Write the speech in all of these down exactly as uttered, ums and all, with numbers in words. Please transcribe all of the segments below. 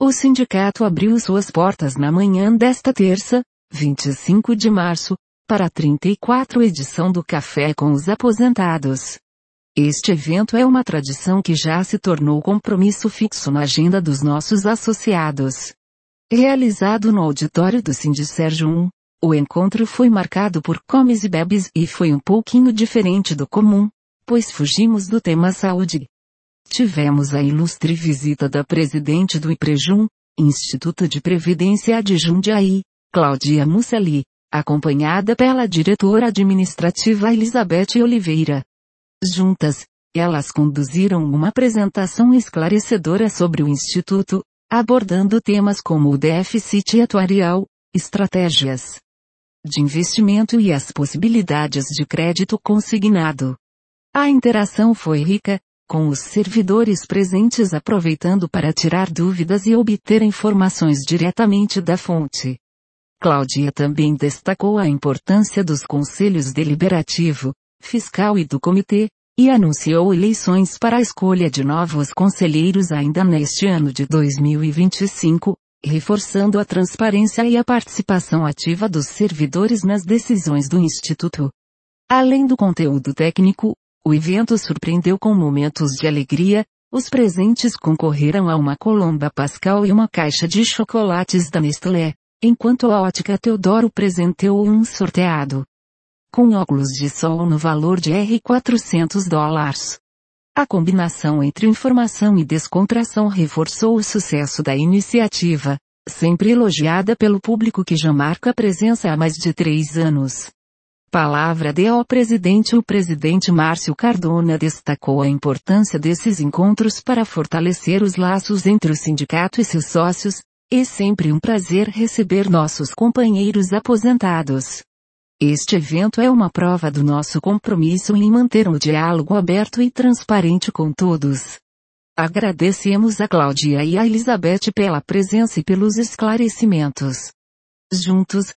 O sindicato abriu suas portas na manhã desta terça, vinte e cinco de março, para a trinta e quatro edição do Café com os Aposentados. Este evento é uma tradição que já se tornou compromisso fixo na agenda dos nossos associados. Realizado no auditório do Sindicérgio um, o encontro foi marcado por comes e bebes e foi um pouquinho diferente do comum, pois fugimos do tema saúde. Tivemos a ilustre visita da presidente do IPREJUM, Instituto de Previdência de Jundiaí, Cláudia Mussali, acompanhada pela diretora administrativa Elizabeth Oliveira. Juntas, elas conduziram uma apresentação esclarecedora sobre o Instituto, abordando temas como o déficit atuarial, estratégias de investimento e as possibilidades de crédito consignado. A interação foi rica, com os servidores presentes aproveitando para tirar dúvidas e obter informações diretamente da fonte. Cláudia também destacou a importância dos conselhos deliberativo, fiscal e do comitê, e anunciou eleições para a escolha de novos conselheiros ainda neste ano de dois mil e vinte e cinco, reforçando a transparência e a participação ativa dos servidores nas decisões do Instituto. Além do conteúdo técnico, o evento surpreendeu com momentos de alegria. Os presentes concorreram a uma Colomba Pascal e uma caixa de chocolates da Nestlé, enquanto a Ótica Teodoro presenteou um sorteado com óculos de sol no valor de R$ quatrocentos dólares. A combinação entre informação e descontração reforçou o sucesso da iniciativa, sempre elogiada pelo público que já marca presença há mais de três anos. Palavra deu ao presidente. O presidente Márcio Cardona destacou a importância desses encontros para fortalecer os laços entre o sindicato e seus sócios. É sempre um prazer receber nossos companheiros aposentados. Este evento é uma prova do nosso compromisso em manter um diálogo aberto e transparente com todos. Agradecemos a Cláudia e a Elizabeth pela presença e pelos esclarecimentos. Juntos,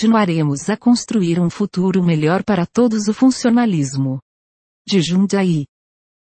continuaremos a construir um futuro melhor para todos. O funcionalismo de Jundiaí.